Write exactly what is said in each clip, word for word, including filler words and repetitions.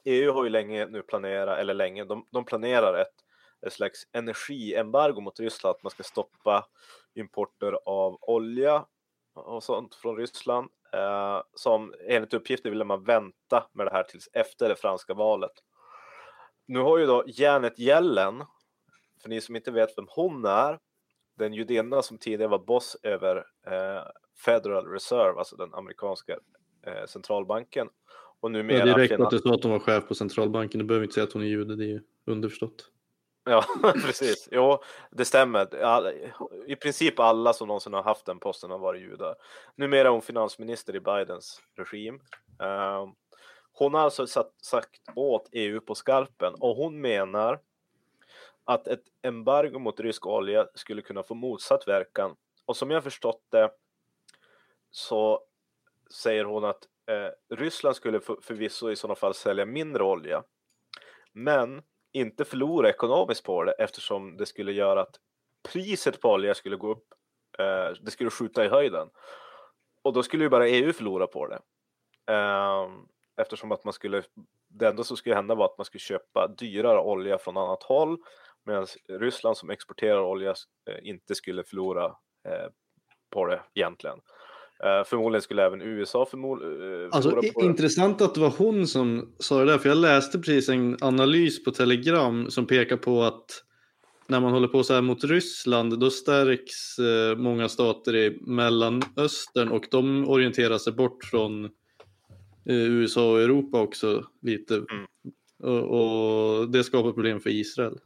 E U har ju länge nu planerat, eller länge, de, de planerar ett, ett slags energiembargo mot Ryssland, att man ska stoppa importer av olja och sånt från Ryssland. Eh, som enligt uppgifter ville man vänta med det här tills efter det franska valet. Nu har ju då Janet Yellen, för ni som inte vet vem hon är, den judinna som tidigare var boss över eh, Federal Reserve, alltså den amerikanska eh, centralbanken. Och numera ja, det räcker finan- att det står att hon var chef på centralbanken. Du behöver inte säga att hon är jude, det är ju underförstått. Ja, precis. Jo, det stämmer. Alla, i princip alla som någonsin har haft den posten har varit judar. Numera är hon finansminister i Bidens regim. Uh, hon har alltså satt, sagt åt E U på skarpen, och hon menar att ett embargo mot rysk olja skulle kunna få motsatt verkan. Och som jag förstått det så säger hon att eh, Ryssland skulle för, förvisso i sådana fall sälja mindre olja, men inte förlora ekonomiskt på det, eftersom det skulle göra att priset på olja skulle gå upp, eh, det skulle skjuta i höjden. Och då skulle ju bara E U förlora på det. Eh, eftersom att man skulle, det enda som skulle hända var att man skulle köpa dyrare olja från annat håll, medan Ryssland som exporterar olja eh, inte skulle förlora eh, på det egentligen. Uh, förmodligen skulle även U S A förmodligen uh, Alltså på det. intressant att det var hon som sa det där, för jag läste precis en analys på Telegram som pekar på att när man håller på så här mot Ryssland, då stärks eh, många stater i Mellanöstern, och de orienterar sig bort från eh, U S A och Europa också lite. Mm. och, och det skapar problem för Israel.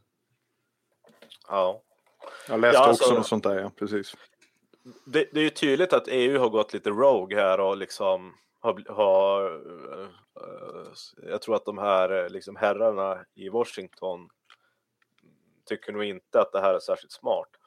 Ja. Jag läste ja, också alltså, något sånt där, ja, precis. Det, det är ju tydligt att E U har gått lite rogue här och liksom har, har uh, uh, jag tror att de här liksom herrarna i Washington tycker nog inte att det här är särskilt smart.